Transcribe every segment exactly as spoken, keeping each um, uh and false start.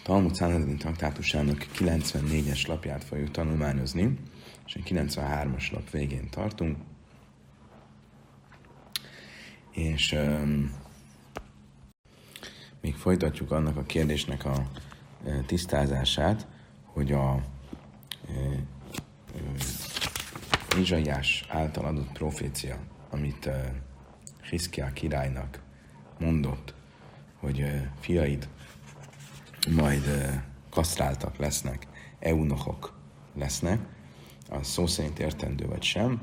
Talmud Sanhedrin traktátusának kilencvennégyes lapját fogjuk tanulmányozni, és a kilencvenhármas lap végén tartunk. És um, még folytatjuk annak a kérdésnek a e, tisztázását, hogy a Izsaiás által adott profécia, amit e, Hiszkiá királynak mondott, hogy e, fiaid majd e, kasztráltak lesznek, eunuchok lesznek, az szó szerint értendő vagy sem.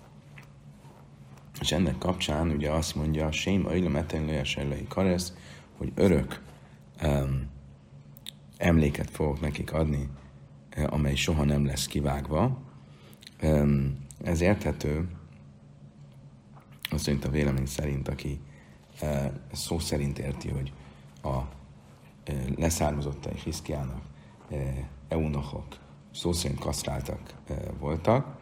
És ennek kapcsán ugye azt mondja, Sém Ailem Etenlőjes Ellei Karesz, hogy örök um, emléket fogok nekik adni, amely soha nem lesz kivágva. Um, ez érthető, azt szerint a vélemény szerint, aki uh, szó szerint érti, hogy a uh, leszármazottai Hiszkiának uh, eunuchok szó szerint kasztráltak uh, voltak.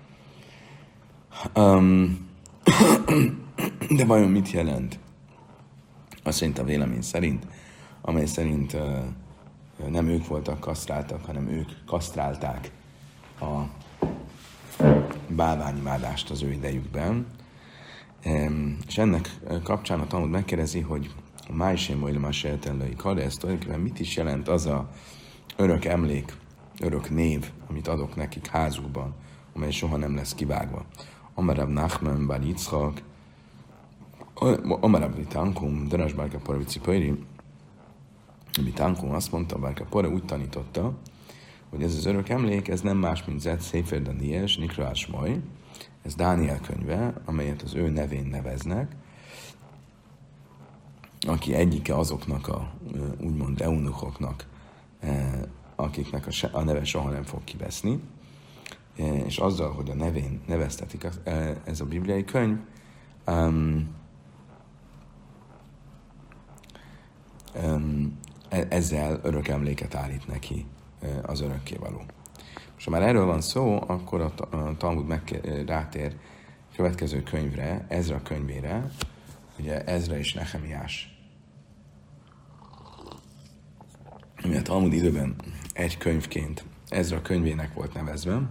Um, de vajon mit jelent? Azt szerint a vélemény szerint, amely szerint uh, nem ők voltak kasztráltak, hanem ők kasztrálták a bálványimádást az ő idejükben. Um, és ennek kapcsán a Talmud megkérdezi, hogy a Májsém Oilem Sejtenlői Karesz tulajdonképpen mit is jelent az a örök emlék, örök név, amit adok nekik házukban, amely soha nem lesz kivágva. Amarab Nachman bar Yitzchak, Amarab Vitankum, Daras Bárka Pora Vicipöri, Vitankum azt mondta, Bárka Pora úgy tanította, hogy ez az örök emlék, ez nem más, mint Zet Sefer Daniel, Nikrás Maj, ez Dániel könyve, amelyet az ő nevén neveznek, aki egyike azoknak a úgymond eunuchoknak, akiknek a neve soha nem fog kiveszni, és azzal, hogy a nevén neveztetik ez a bibliai könyv, um, um, ezzel örök emléket állít neki az örökkévaló. És ha már erről van szó, akkor a, a Talmud meg rátér következő könyvre, Ezra könyvére, ugye Ezra és Nehemiás. Ami a Talmud időben egy könyvként Ezra könyvének volt nevezve,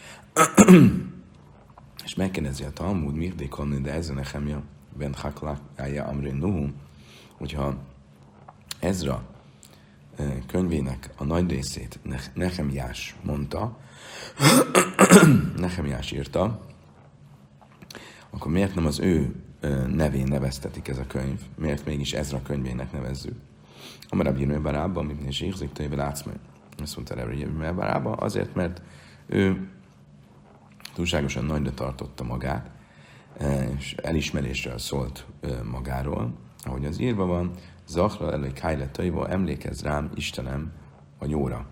és megkérdezi a Talmud, Mirdékolni, de Ezra Nehemia ben Haklakája Amrin Nuhu, hogyha Ezra könyvének a nagy részét Nehemiás mondta, Nehemiás írta, akkor miért nem az ő nevén neveztetik ez a könyv? Miért mégis Ezra könyvének nevezzük? Amarab Jirmé Barába, amit is ígzik, tőle látszmai. Azt mondta erre Jirmé Barába, azért, mert ő túlságosan nagyra tartotta magát, és elismerésről szólt magáról, ahogy az írva van, Zachra elő kájletaival emlékezz rám, Istenem, a jóra.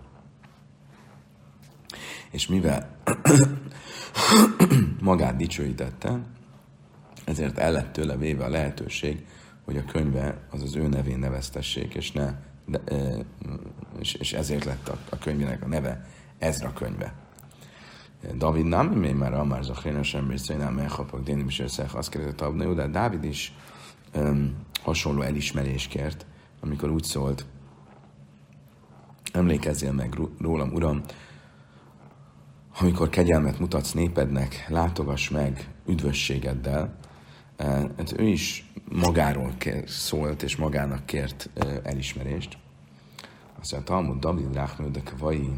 És mivel magát dicsőítette, ezért el lett tőle véve a lehetőség, hogy a könyve az az ő nevén neveztessék, és, ne, de, és, és ezért lett a, a könyvének a neve Ezra könyve. David nem, még már a már Zachrénos ember szerint meghapak, de én is összeх, azt kérdezett Abna, de Dávid is um, hasonló elismerést kért, amikor úgy szólt, emlékezzél meg rólam, Uram, amikor kegyelmet mutatsz népednek, látogass meg üdvösségeddel. Hát ő is magáról szólt, és magának kért elismerést. Azt mondja, a Talmud David Ráknődök vai,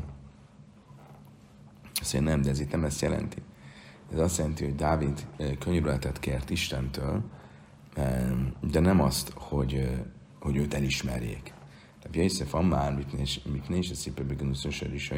azt mondja, nem, de ez itt nem ezt jelenti. Ez azt jelenti, hogy Dávid könyörületet kért Istentől, de nem azt, hogy, hogy őt elismerjék. Tehát Jézsef Ammár, mit nézs, ez szépen begenőszösör is,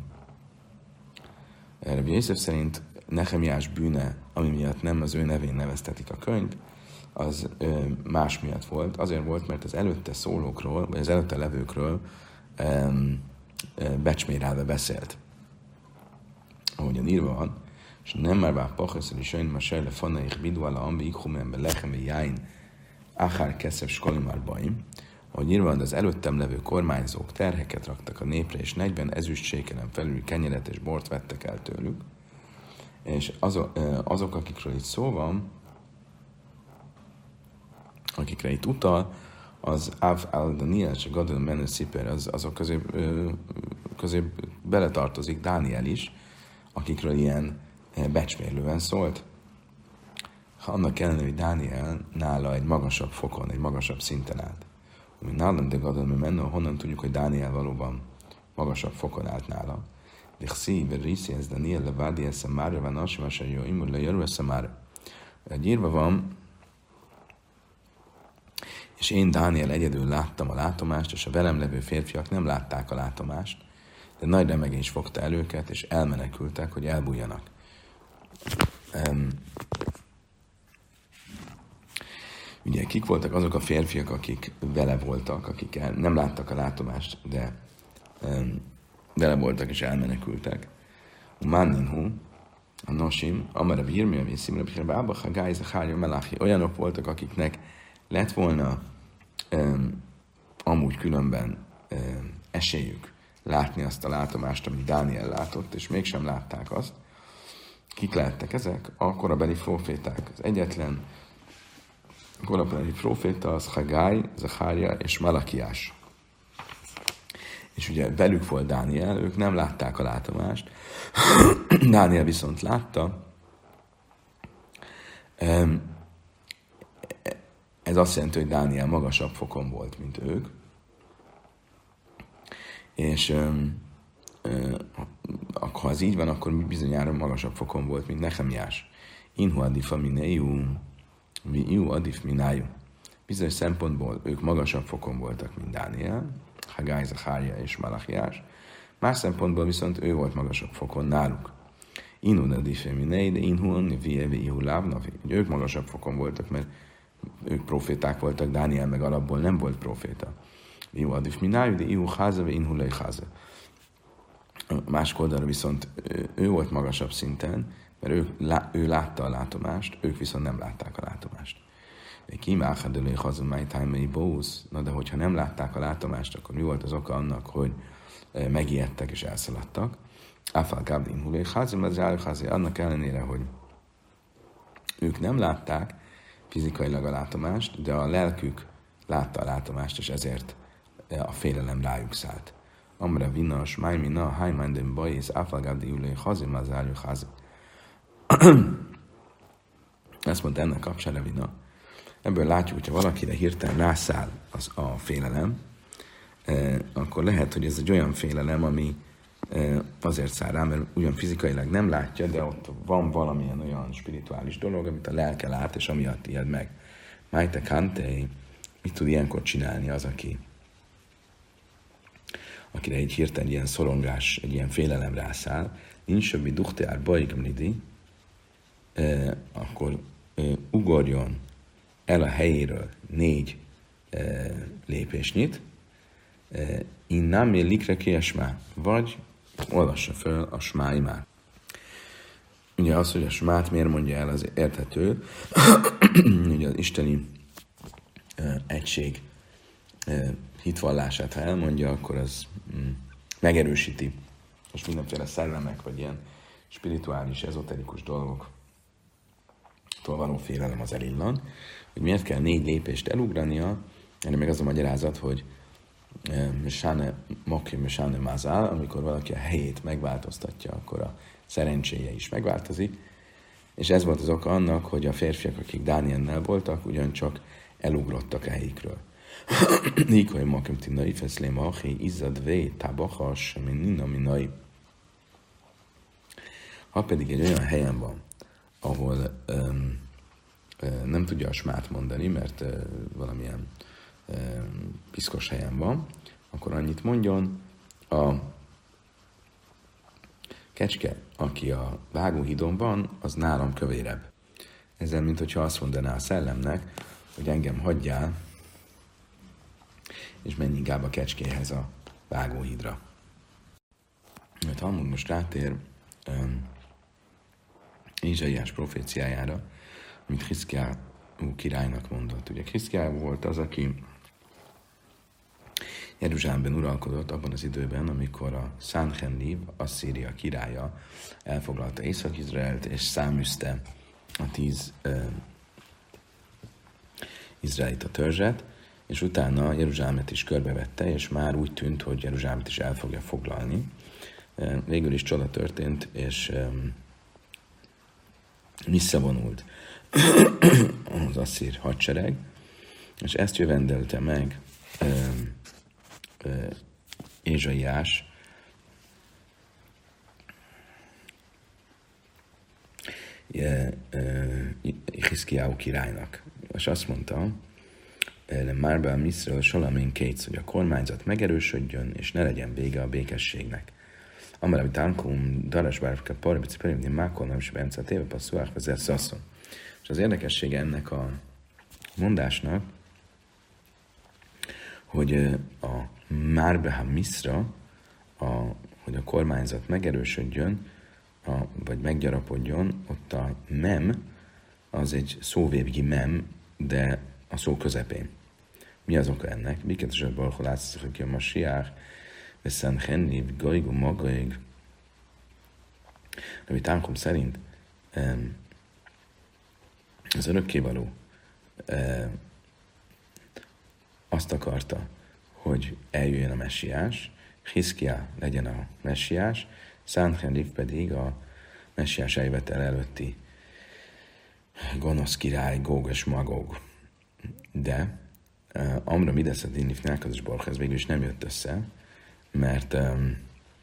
Rabbi Jézsef szerint Nehemiás bűne, ami miatt nem az ő nevén neveztetik a könyv, az ö, más miatt volt. Azért volt, mert az előtte szólókról, vagy az előtte levőkről ö, ö, becsmérelve beszélt. Ahogyan írva van, és nem már bár pachaszol is olyan, ma sejle fanaik bidvala ambi ikhumenbe lechembe jáin achár keszebb skolimár baim, ahogy írva van, az előttem levő kormányzók terheket raktak a népre, és negyven ezüstsékelen felül kenyeret és bort vettek el tőlük. És azok, azok, akikről itt szó van, akikre itt utal, az Av al-Daniel, és a Gadol menő sziper, az, azok közé, közé beletartozik Dániel is, akikről ilyen becsmérlően szólt. Ha annak ellenére, hogy Dániel nála egy magasabb fokon, egy magasabb szinten állt. Ami nálam de Gadol menő, honnan tudjuk, hogy Dániel valóban magasabb fokon állt nála. De Chsi, Riszi, ez Daniel, Levádi, ez Szamára, van Asimasa, jó, imur, lejöru, ez Szamára. Írva van, és én, Dániel, egyedül láttam a látomást, és a velem levő férfiak nem látták a látomást, de nagy remegés fogta el őket, és elmenekültek, hogy elbújjanak. Um, ugye, kik voltak azok a férfiak, akik vele voltak, akik el, nem láttak a látomást, de um, vele voltak, és elmenekültek. Manninhu, a Nosim, Amara Bírmi, ami Szimra Bírba, Hagály, Zachárja, Meláchi, olyanok voltak, akiknek lett volna um, amúgy különben um, esélyük látni azt a látomást, amit Dániel látott, és mégsem látták azt. Kik lehettek ezek? A korabeli proféták. Az egyetlen korabeli proféta az Hagály, Zachárja és Malakiás. És ugye velük volt Dániel, ők nem látták a látomást. Dániel viszont látta. Ez azt jelenti, hogy Dániel magasabb fokon volt, mint ők. És um, uh, ha ez így van, akkor bizonyára magasabb fokon volt, mint Nehemiás. Inhu adifa mineiu, mi iu adif mináju. Bizonyos szempontból ők magasabb fokon voltak, mint Dániel, Hagály, Zachárja és Malachiás. Más szempontból viszont ő volt magasabb fokon náluk. Inhu adifa minei, de inhu nivieve ihu lávnavi. Ők magasabb fokon voltak, mert ők proféták voltak, Dániel meg alapból nem volt proféta. Ihu adif minájú, de ihu háza, ve inhu lej háza. Másik oldalra viszont ő volt magasabb szinten, mert ő, ő látta a látomást, ők viszont nem látták a látomást. Kimáhadölé hazumáj tájmai bósz, na de hogyha nem látták a látomást, akkor mi volt az oka annak, hogy megijedtek és elszaladtak? Áfál kábli inhu lej háza, az rájháza, annak ellenére, hogy ők nem látták fizikailag a látomást, de a lelkük látta a látomást, és ezért a félelem rájuk szállt. Amra vinnas, májmina, hájmándem bajész, áfalgábdi ülé, hazim az álljuk házi. Ezt mondta ennek kapcsán Ravina. Ebből látjuk, hogyha valakire hirtelen rászáll az a félelem, eh, akkor lehet, hogy ez egy olyan félelem, ami eh, azért száll rá, mert ugyan fizikailag nem látja, de ott van valamilyen olyan spirituális dolog, amit a lelke lát, és amiatt ijed meg. Májte kantei, mit tud ilyenkor csinálni az, aki akire egy hirtelen ilyen szorongás, egy ilyen félelem rászáll, nincs semmi duhteár bajigmnidi, eh, akkor eh, ugorjon el a helyéről négy eh, lépésnyit, eh, innám likre kiesmá, vagy olvassa föl a smáimát. Ugye az, hogy a smát miért mondja el, az érthető. Ugye az isteni eh, egység eh, hitvallását, ha elmondja, akkor az mm, megerősíti. Most mindenféle szellemek, vagy ilyen spirituális, ezoterikus dolgoktól való félelem az elillan. Hogy miért kell négy lépést elugrania, ennek meg az a magyarázat, hogy Sáne Mokim, Sáne Mázál, amikor valaki a helyét megváltoztatja, akkor a szerencséje is megváltozik. És ez volt az oka annak, hogy a férfiak, akik Dániennel voltak, ugyancsak elugrottak a helyikről. Nikoi Mokim Tinai, Feszlém Achi, Izzadvé, Tábachas, Minina Minai. Ha pedig egy olyan helyen van, ahol um, um, nem tudja a smát mondani, mert uh, valamilyen um, piszkos helyen van, akkor annyit mondjon, a kecske, aki a vágóhídon van, az nálam kövérebb. Ezzel, mint hogyha azt mondaná a szellemnek, hogy engem hagyjál, és menj inkább a kecskéhez a vágóhídra. Mert Talmud most rátér um, Ézsaiás proféciájára, amit Hiszkiá királynak mondott. Ugye Hiszkiá volt az, aki Jeruzsálemben uralkodott abban az időben, amikor a Sanherib, Asszíria királya elfoglalta Észak-Izraelt, és száműzte a tíz uh, izraelita törzset, és utána Jeruzsálemet is körbevette, és már úgy tűnt, hogy Jeruzsálemet is el fogja foglalni. Végül is csoda történt, és um, visszavonult az asszír hadsereg, és ezt jövendelte meg um, uh, Ézsaiás, Hiszkiáhu királynak. És azt mondta, Márba Miszről Salamén Kétsz, hogy a kormányzat megerősödjön, és ne legyen vége a békességnek. Amara, amit Ankum, Darasbárka, Parbici, Perimni, Mákol, nem is bence a téve, passzuák, vezer szaszon. És az érdekessége ennek a mondásnak, hogy a Márba Miszra, a, hogy a kormányzat megerősödjön, a, vagy meggyarapodjon, ott a mem, az egy szóvégi mem, de a szó közepén. Mi az oka ennek? Miket is abban, hogy látszik, hogy a Masiach, veszem henniv, gajgu, magaig. Ami Tankum szerint az örökkévaló azt akarta, hogy eljöjjön a messiás, Hiszkia legyen a messiás, Sanherib pedig a messiás eljövetel előtti gonosz király, Góg és Magóg. De uh, Amra Midesz a Dinifne Ákados Baruch, ez végül is nem jött össze, mert um,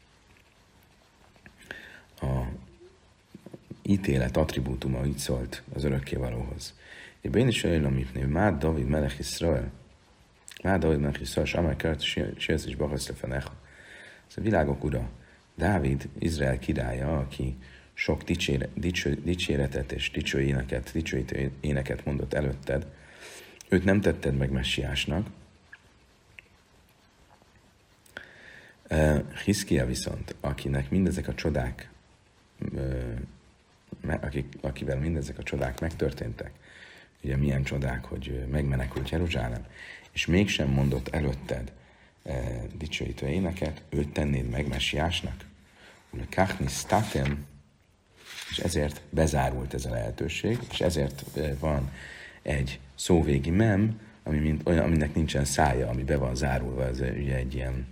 a ítélet attribútuma így szólt az örökkévalóhoz. Én is olyan, amit Mád David Melech Iszrael, Mád David Melech Iszrael, és amely kert, Sérsz és Bachesz lefenecha. Ez a világok ura, Dávid, Izrael királya, aki sok dicsére, dicső, dicséretet és dicső éneket, dicsőítő éneket mondott előtted, őt nem tetted meg messiásnak. Uh, Hiszkia viszont, akinek mindezek a csodák, uh, akik, akivel mindezek a csodák megtörténtek, ugye milyen csodák, hogy megmenekült Jeruzsálem, és mégsem mondott előtted uh, dicsőítő éneket, őt tennéd meg messiásnak? Ugye Kachni Staten, és ezért bezárult ez a lehetőség, és ezért van egy szóvégi mem, ami mint, olyan, aminek nincsen szája, ami be van zárulva, ez ugye egy ilyen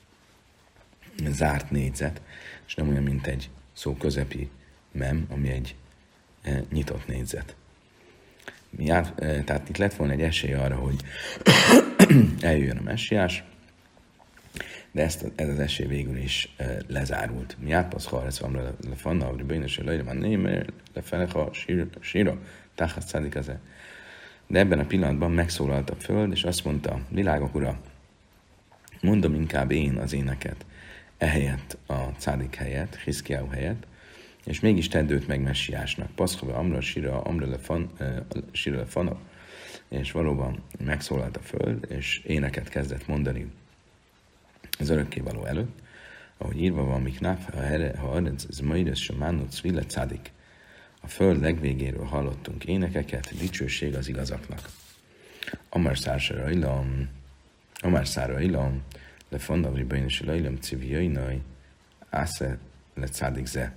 zárt négyzet, és nem olyan, mint egy szó közepi mem, ami egy e, nyitott négyzet. Mi át, e, tehát itt lett volna egy esély arra, hogy eljöjjön a messiás, de ezt, ez az esély végül is e, lezárult. Mi átpaszhal, ez van le fanna, hogy bőnös, hogy lejre van némer, lefeleha, síra, táhat szádik ezzel. De ebben a pillanatban megszólalt a föld, és azt mondta, világok ura, mondom inkább én az éneket, ehelyett a cádik helyett, Hiszkiáhu helyett, és mégis tedd őt meg messiásnak. Paszhova amra síra, amra le fana, és valóban megszólalt a föld, és éneket kezdett mondani az örökkévaló előtt, ahogy írva van, miknáf, ha arenc, ez maides, sem mánnuc, vile cádik. A föld legvégéről hallottunk énekeket, dicsőség az igazaknak. Amár szársára ilam, amár szára ilam, le fannavri bajnos a ilam civiainai, ásze le cádik ze.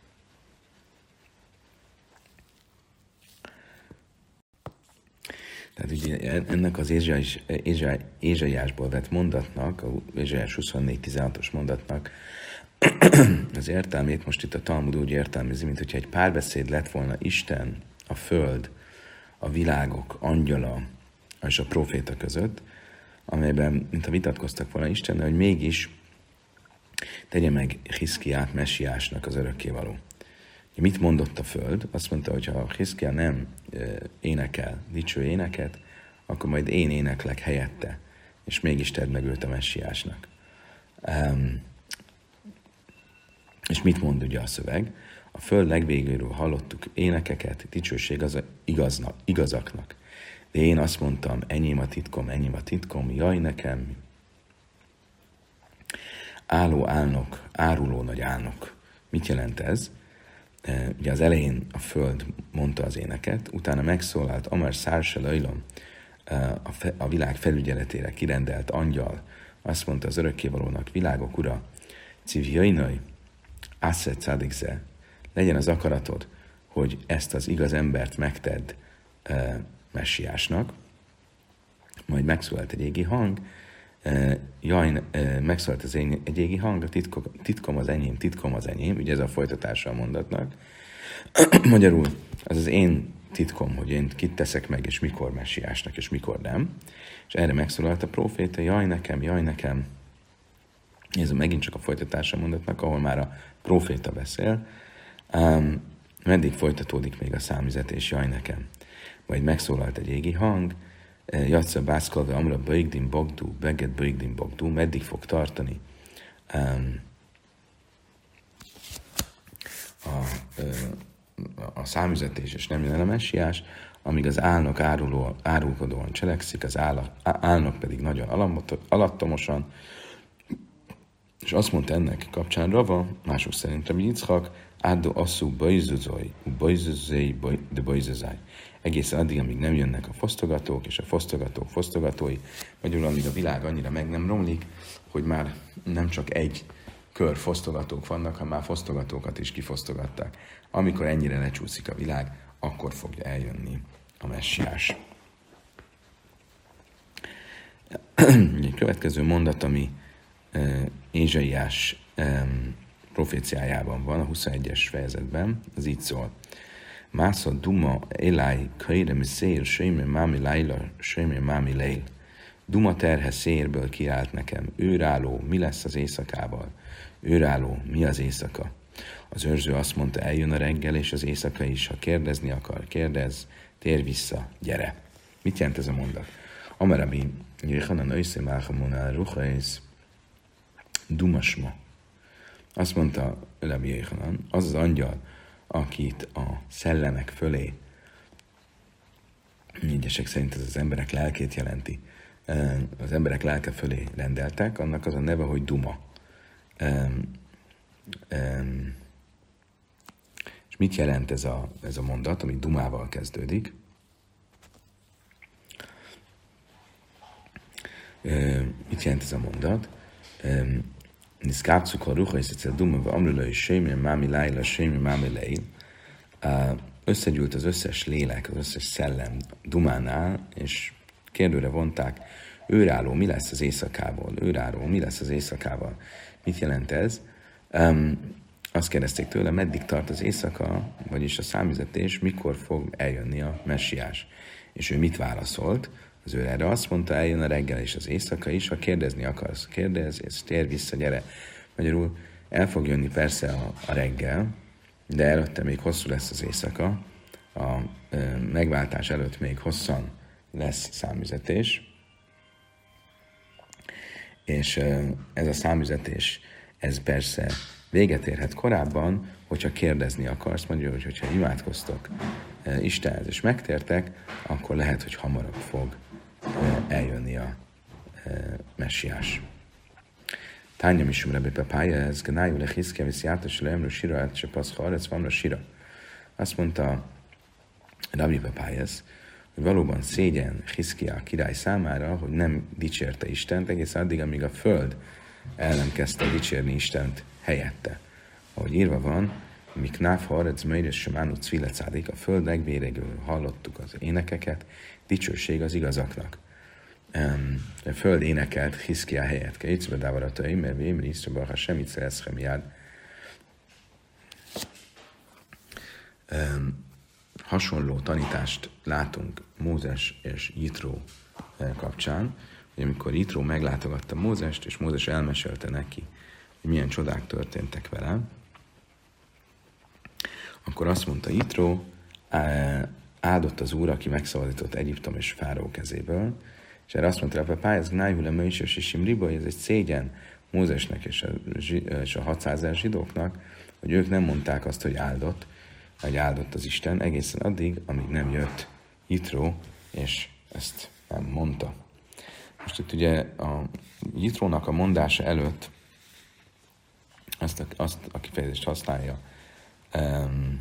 Tehát ugye ennek az Ézsaiásból vett mondatnak, a Ézsaiás huszonnégy tizenhatos mondatnak, az értelmét most itt a Talmud úgy értelmezi, mint hogyha egy párbeszéd lett volna Isten, a föld, a világok angyala és a proféta között, amelyben, mintha vitatkoztak volna Istennel, hogy mégis tegye meg Hiszkiát messiásnak az örökkévaló. Mit mondott a föld? Azt mondta, hogy ha Hiszkia nem énekel dicső éneket, akkor majd én éneklek helyette, és mégis tedd meg őt a messiásnak. Um, És mit mond ugye a szöveg? A föld legvégéről hallottuk énekeket, dicsőség az igaznak, igazaknak. De én azt mondtam, enyém a titkom, enyém a titkom, jaj nekem. Álló álnok, áruló nagy álnok. Mit jelent ez? Ugye az elején a föld mondta az éneket, utána megszólalt Amar Szársel Ajlom, a világ felügyeletére kirendelt angyal, azt mondta az örökkévalónak, világok ura, civjainai, Asszet szádikze, legyen az akaratod, hogy ezt az igaz embert megtedd e, messiásnak. majd megszólalt egy égi hang, jaj, megszólalt az én, egy égi hang, a titkom, titkom az enyém, titkom az enyém, ugye ez a folytatása a mondatnak. Magyarul, az az én titkom, hogy én kit teszek meg, és mikor messiásnak, és mikor nem. És erre megszólalt a próféta, jaj nekem, jaj nekem. Ez megint csak a folytatása a mondatnak, ahol már a próféta beszél. Um, meddig folytatódik még a számüzetés, jaj nekem. Majd megszólalt egy égi hang, Jatsza bászkalve amra baigdin bogdú, beged baigdin bogdú, meddig fog tartani um, a, a számüzetés, és nem jön a messiás, amíg az álnok áruló, árulkodóan cselekszik, az áll, álnok pedig nagyon alattomosan, és azt mondta ennek kapcsán Rava, mások szerint Rabbi Yitzchak, Ádó asszú bajzuzoj, bajzuzai, de bajzuzai. Egészen addig, amíg nem jönnek a fosztogatók, és a fosztogatók fosztogatói, magyarul amíg a világ annyira meg nem romlik, hogy már nem csak egy kör fosztogatók vannak, hanem már fosztogatókat is kifosztogatták. Amikor ennyire lecsúszik a világ, akkor fogja eljönni a messiás. Egy következő mondat, ami uh, Ézsaiás um, proféciájában van, a huszonegyes fejezetben, az így szól. Másza duma elái kaire szér, sémé mámi lájla, sémé mámi lejl. Duma terhe szérből kiállt nekem, őrálló, mi lesz az éjszakával? Őrálló, mi az éjszaka? Az őrző azt mondta, eljön a reggel, és az éjszaka is, ha kérdezni akar, kérdezz, tér vissza, gyere. Mit jelent ez a mondat? Amarabi, Jéhanan őszé máhamon ruhaiz, dumasma. Azt mondta Rabbi Jéhanan, az az angyal, akit a szellemek fölé, egyesek szerint ez az emberek lelkét jelenti, az emberek lelke fölé rendeltek, annak az a neve, hogy Duma. És mit jelent ez a, ez a mondat, ami Dumával kezdődik? Mit jelent ez a mondat? Niszkápcuk a ruha, és egyszer Duma, vagy amrula is sémé, mámi lájla, sémé, mámi lejl. Összegyűlt az összes lélek, az összes szellem Dumánál, és kérdőre vonták, őrálló, mi lesz az éjszakából? Őrálló, mi lesz az éjszakával? Mit jelent ez? Um, azt kérdezték tőle, meddig tart az éjszaka, vagyis a számüzetés, mikor fog eljönni a messiás? És ő mit válaszolt? Az ő erre azt mondta, eljön a reggel és az éjszaka is, ha kérdezni akarsz, kérdezz, és tér vissza, gyere. Magyarul el fog jönni persze a, a reggel, de előtte még hosszú lesz az éjszaka, a e, megváltás előtt még hosszan lesz számüzetés, és e, ez a számüzetés, ez persze véget érhet korábban, hogyha kérdezni akarsz, mondjuk, hogy hogyha imádkoztok e, Istenhez és megtértek, akkor lehet, hogy hamarabb fog e, eljönni a e, messiás. Tánya misum Rabbi Papája, ez gnájú lechiszke, visz játos leemről sira, át se paszha arec vanra sira. Azt mondta Rabbi Papája, hogy valóban szégyen Hiszkia király számára, hogy nem dicsérte Istent egész addig, amíg a föld el nem kezdte dicsérni Istent helyette. Ahogy írva van, mik náf harec melyres semánu cvilecádik, a föld legvéregül hallottuk az énekeket, dicsőség az igazaknak. Um, a föld énekelt Hiszkia helyett. Kétsbe dávaratai, mert vémri isztraba, ha semmit szerezhem jád. Um, hasonló tanítást látunk Mózes és Jitró kapcsán, hogy amikor Jitró meglátogatta Mózest, és Mózes elmesélte neki, hogy milyen csodák történtek vele, akkor azt mondta Jitró, áldott az Úr, aki megszabadított Egyiptom és Fáró kezéből, és erre azt mondta, hogy ez gnájhule mősös és simriba, ez egy szégyen Mózesnek és a, és a hatszázezer zsidóknak, hogy ők nem mondták azt, hogy áldott, vagy áldott az Isten, egészen addig, amíg nem jött Jitró, és ezt nem mondta. Most itt ugye a Jitrónak a mondása előtt azt a, azt a kifejezést használja um,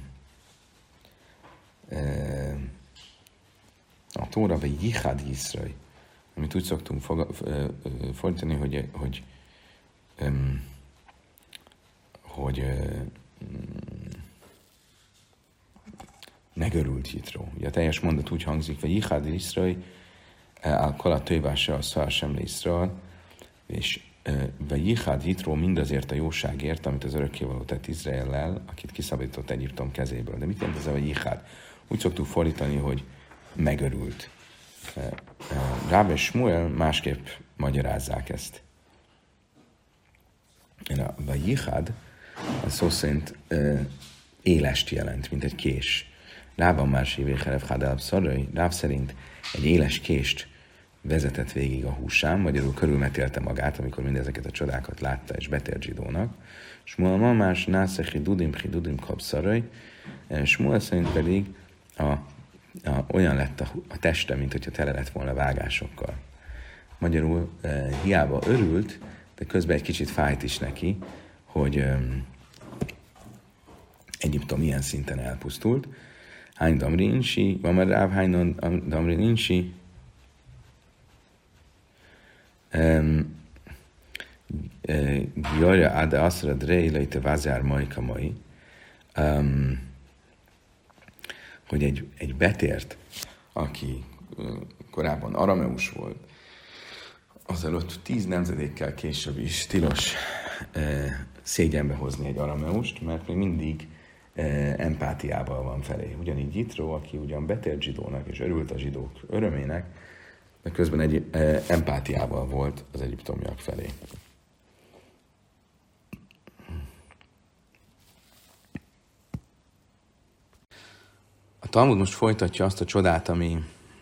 um, a Tóra vagy Jihád Yiszrai, amit úgy szoktunk fordítani, hogy, hogy, um, hogy um, megörült Jitró. Ugye a teljes mondat úgy hangzik, hogy Jihád Yiszrai, Alkol a tővása a szar sem lészről, és Vajichad Jitro mindazért a jóságért, amit az örökkévaló tett Izraellel, akit kiszabadított Egyiptom kezéből. De mit jelent ez a Vajichad? Úgy szoktuk fordítani, hogy megörült. Ráb és Smuel másképp magyarázzák ezt. A Vajichad a szó szerint élest jelent, mint egy kés. Rában már sívéhelev hadább szarai, Ráb szerint egy éles kést vezetett végig a húsán, magyarul körülmetélte magát, amikor mindezeket a csodákat látta és betért zsidónak. Smuel mamás nászechi dudim hidudim kapszarai, Smuel szerint pedig a, a, olyan lett a, a teste, mint hogyha tele lett volna vágásokkal. Magyarul e, hiába örült, de közben egy kicsit fájt is neki, hogy e, Egyiptom ilyen szinten elpusztult. Hány damri insi, van már ráv hány damri insi, Gyarja áda aszra drei lejte vázár majka mai, hogy egy, egy betért, aki korábban arameus volt, azelőtt tíz nemzedékkel később is tilos szégyenbe hozni egy arameust, mert még mindig empátiával van felé. Ugyanígy Jitro, aki ugyan betért zsidónak és örült a zsidók örömének, de közben egy e, empátiával volt az egyiptomiak felé. A Talmud most folytatja azt a csodát, ami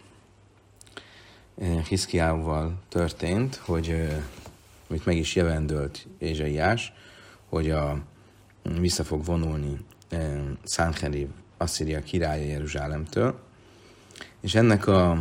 e, Hiszkiával történt, hogy e, amit meg is jövendölt Ézsaiás, hogy a, vissza fog vonulni e, Szánherib, Asszíria királya Jeruzsálemtől, és ennek a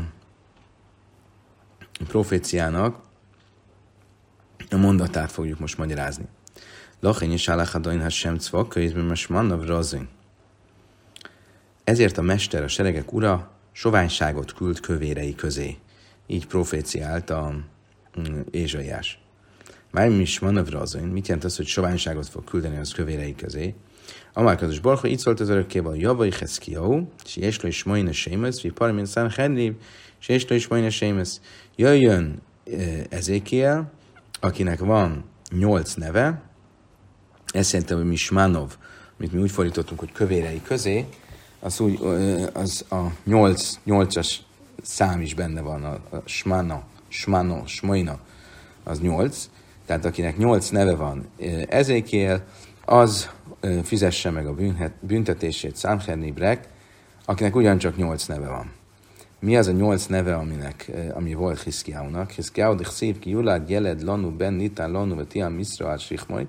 proféciának a mondatát fogjuk most magyarázni. Lachény és álláhadain Hashem cvak, közben most mannav razin. Ezért a mester, a seregek ura, soványságot küld kövérei közé. Így proféciált a Ézsaiás. Már is mannav razin. Mit jelent az, hogy soványságot fog küldeni az kövérei közé? Amárkados Barcha így szólt az örökkéval, Javai Heszkiau, és Jeslo is Moine Sémesz, vi Parmin Szánherib, és Jeslo is Moine Sémesz. Jöjjön Ezékiel, akinek van nyolc neve, ez szerintem, hogy Mismanov, amit mi úgy fordítottunk, hogy kövérei közé, az, úgy, az a nyolc, nyolcas szám is benne van, a, a Smana, Smano, Smoina, az nyolc, tehát akinek nyolc neve van Ezékiel, az fizesse meg a büntetését Szánhernibrek, akinek ugyancsak nyolc neve van. Mi az a nyolc neve, aminek, ami volt Hiszkiáunak? Hiszkiáu, de szép ki Julad, Jeled, Lanu, Ben, Nitán, Lanu, Vetiam, Miszrael, Sichmoj.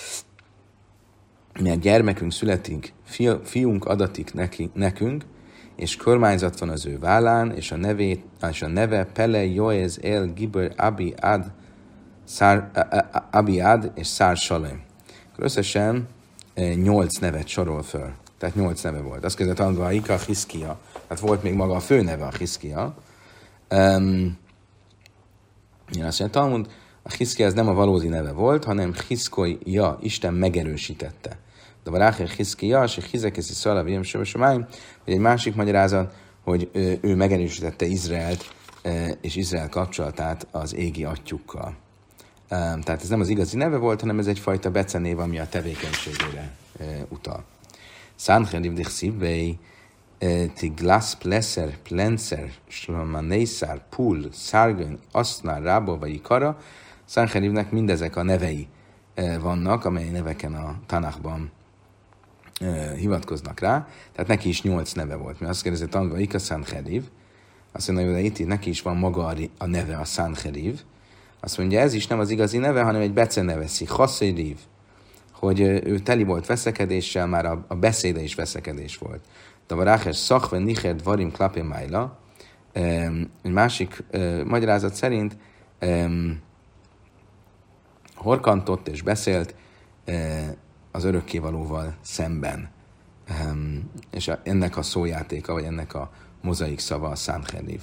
Mert gyermekünk születik, fi, fiunk adatik neki, nekünk, és kormányzat van az ő vállán, és a, nevét, és a neve Pele, Joez, El, Giber, Abi, Ad, Szár, Abi, Ad és Szár Salem. Összesen nyolc nevet sorol föl. Tehát nyolc neve volt. Azt kezdett tanulva, Ika, Hiszkia. Hát volt még maga a fő neve, a Hiszkia. Um, én azt mondja, Talmud, a Hiszkia az nem a valódi neve volt, hanem Hiszkoja, Isten megerősítette. De a Rácher Hiszkia, és Hizekeszi Szalaviam Sövesomáim, vagy egy másik magyarázat, hogy ő, ő megerősítette Izraelt és Izrael kapcsolatát az égi atyukkal. Um, tehát ez nem az igazi neve volt, hanem ez egyfajta becenév, ami a tevékenységére uh, utal. Szánherib dichszívvei Tiglasz, Pleszer, Plencer, Slamanészár, Pul, Szárgön, Asznár, Rába vagy Ikara. Szánheribnek mindezek a nevei vannak, amely neveken a Tanachban hivatkoznak rá. Tehát neki is nyolc neve volt. Mi azt kérdezett tanulva, Ika Szánherib. Azt mondja, hogy itt neki is van maga a neve, a Szánherib. Azt mondja, ez is nem az igazi neve, hanem egy beceneveszi, Chaszériv, hogy ő teli volt veszekedéssel, már a, a beszéde is veszekedés volt. De a Rácher Szachven Nicher Dvarim Klapé Májla, egy másik uh, magyarázat szerint um, horkantott és beszélt uh, az örökkévalóval szemben. Um, és a, ennek a szójátéka, vagy ennek a mozaik szava a Szánherib.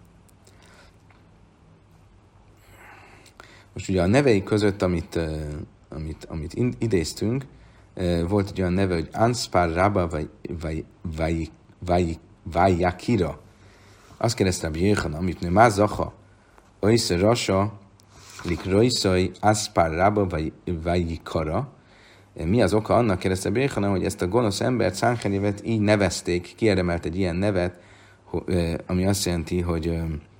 Most ugye a nevei között, amit, uh, amit, amit idéztünk, uh, volt egy olyan neve, hogy Anspar Rabba vagy Vajakira. Azt kérdezte Rabbi Jéhana, amit nő Mázacha, Oisze rasa, lik rajszai, aszpár rába, vagy kara. Mi az oka annak, kérdezte Béhana, hogy ezt a gonosz embert, Sancherivet így nevezték, kiérdemelt egy ilyen nevet, ami azt jelenti, hogy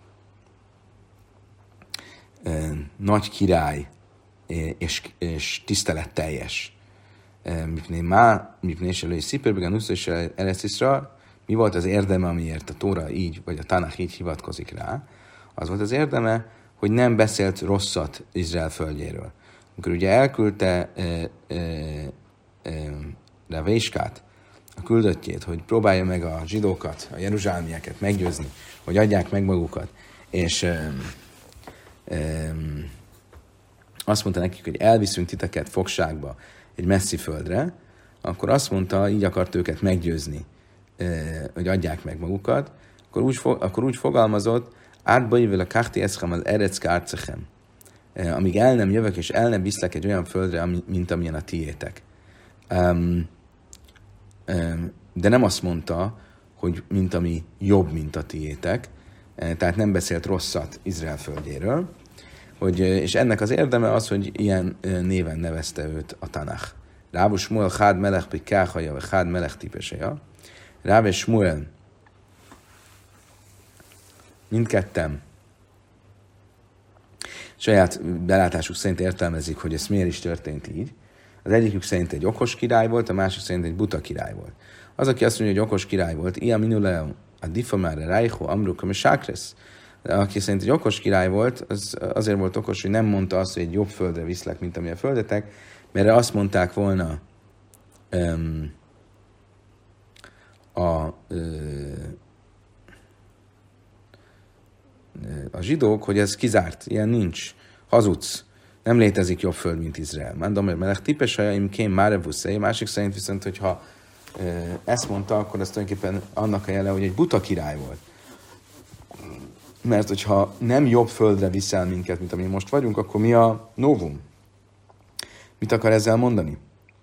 nagy király és, és tiszteletteljes. Mipné má, mipné se lőj szipőrbegen, uszó és eresztiszra, mi volt az érdeme, amiért a Tóra így, vagy a Tanach így hivatkozik rá? Az volt az érdeme, hogy nem beszélt rosszat Izrael földjéről. Amikor ugye elküldte e, e, e, Revéskát, a küldöttjét, hogy próbálja meg a zsidókat, a jeruzsálemieket meggyőzni, hogy adják meg magukat, és e, e, azt mondta nekik, hogy elviszünk titeket fogságba egy messzi földre, akkor azt mondta, így akart őket meggyőzni, hogy adják meg magukat, akkor úgy, akkor úgy fogalmazott, átbaivel a kárti eszem az erecke árcechem, amíg el nem jövök, és el nem viszlek egy olyan földre, mint amilyen a tiétek. Um, um, de nem azt mondta, hogy mint ami jobb, mint a tiétek, tehát nem beszélt rosszat Izrael földjéről, hogy, és ennek az érdeme az, hogy ilyen néven nevezte őt a Tanach. Ráv és Smuel Chád Melech Pikáhaja, vagy Chád Melech típeseja. Ráv és Smuel mindketten saját belátásuk szerint értelmezik, hogy ez miért is történt így. Az egyikük szerint egy okos király volt, a másik szerint egy buta király volt. Az, aki azt mondja, hogy okos király volt, ilyen minuleo a difamára rájho amruka me sákresz. Aki szerint egy okos király volt, az azért volt okos, hogy nem mondta azt, hogy egy jobb földre viszlek, mint ami a földetek, mert azt mondták volna um, a, uh, a zsidók, hogy ez kizárt, ilyen nincs, hazudsz, nem létezik jobb föld, mint Izrael. Mondom, hogy melech típesaja, imkén márevuszai, másik szerint viszont, hogyha uh, ezt mondta, akkor ez tulajdonképpen annak a jele, hogy egy buta király volt. Mert hogyha nem jobb földre viszel minket, mint ami most vagyunk, akkor mi a novum? Mit akar ezzel mondani?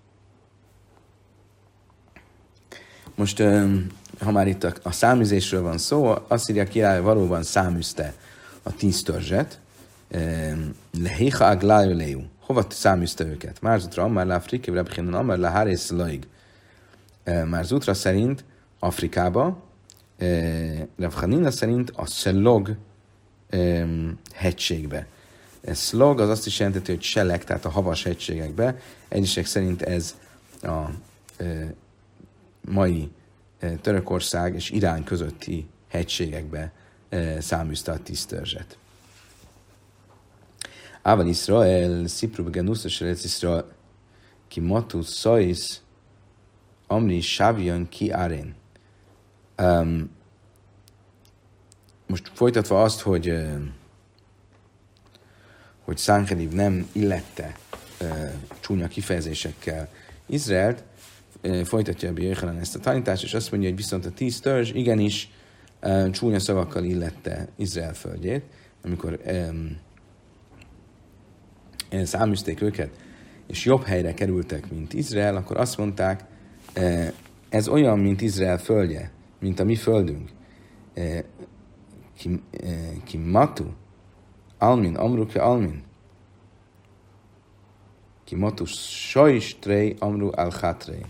Most, ha már itt a száműzésről van szó, Asszíria király valóban száműzte a tíz törzset. Lehéha aglájú léjú. Hova száműzte őket? Márzutra, Amár le Afrika, Rebchinan, Amár le Hárész Laig. Márzutra szerint Afrikába, Rav Hanina szerint a Szlog hegységbe. Szlog az azt is jelenteti, hogy selek, tehát a havas hegységekbe. Egyesek szerint ez a e, mai e, Törökország és Irán közötti hegységekbe e, száműzte a tíz törzset. Ával Iszrael, Szipru begenuszos Eretz Iszrael, ki matu szajsz, amri sávjön ki árén. Um, most folytatva azt, hogy uh, hogy Sancheriv nem illette uh, csúnya kifejezésekkel Izraelt, uh, folytatja Rabbi Yochanan ezt a tanítást, és azt mondja, hogy viszont a tíz törzs igenis uh, csúnya szavakkal illette Izrael földjét, amikor um, száműzték őket, és jobb helyre kerültek, mint Izrael, akkor azt mondták, uh, ez olyan, mint Izrael földje, mint a mi földünk. Ki, ki matu, almin, amrukja almin. Ki matu, sajstrei, amru al-hátrei.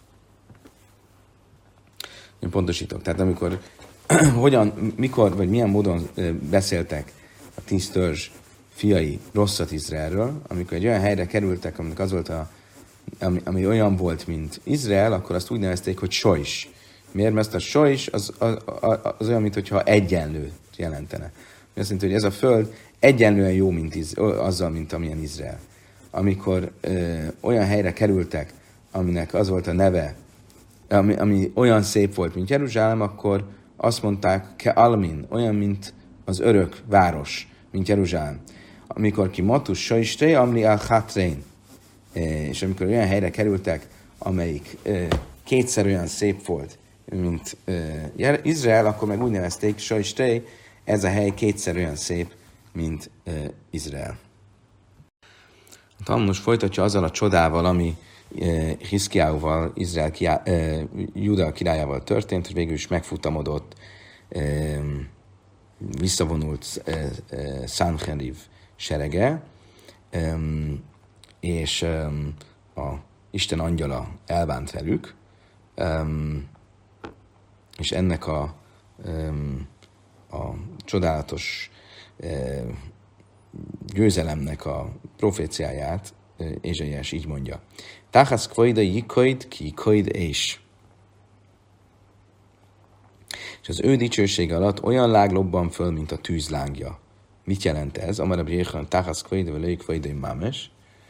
Én pontosítok. Tehát amikor, hogyan, mikor, vagy milyen módon beszéltek a tíz törzs fiai rosszat Izraelről, amikor egy olyan helyre kerültek, aminek az volt a, ami, ami olyan volt, mint Izrael, akkor azt úgy nevezték, hogy sojs. Miért? Mert a sojs az, az, az olyan, mintha egyenlő jelentene. Azt jelenti, hogy ez a föld egyenlően jó, mint Iz, azzal, mint amilyen Izrael. Amikor ö, olyan helyre kerültek, aminek az volt a neve, ami, ami olyan szép volt, mint Jeruzsálem, akkor azt mondták, ke almin, olyan, mint az örök város, mint Jeruzsálem. Amikor ki matus sajstré, amri al hátrein. És amikor olyan helyre kerültek, amelyik ö, kétszer olyan szép volt, mint uh, Izrael, akkor meg úgy nevezték, sajstré, ez a hely kétszer olyan szép, mint uh, Izrael. A Talmud most folytatja azzal a csodával, ami uh, Hiszkiáúval, Izrael kiá, uh, Júda királyával történt, hogy végül is megfutamodott uh, visszavonult Sancheriv serege, és a Isten angyala elbánt velük, és ennek a, a csodálatos győzelemnek a proféciáját Ézsaiás így mondja. Táhász kvaida jikaid ki kaid és. És az ő dicsősége alatt olyan lág lobban föl, mint a tűz lángja. Mit jelent ez? Amarab jéhan táhász kvaida velői kvaida mámes.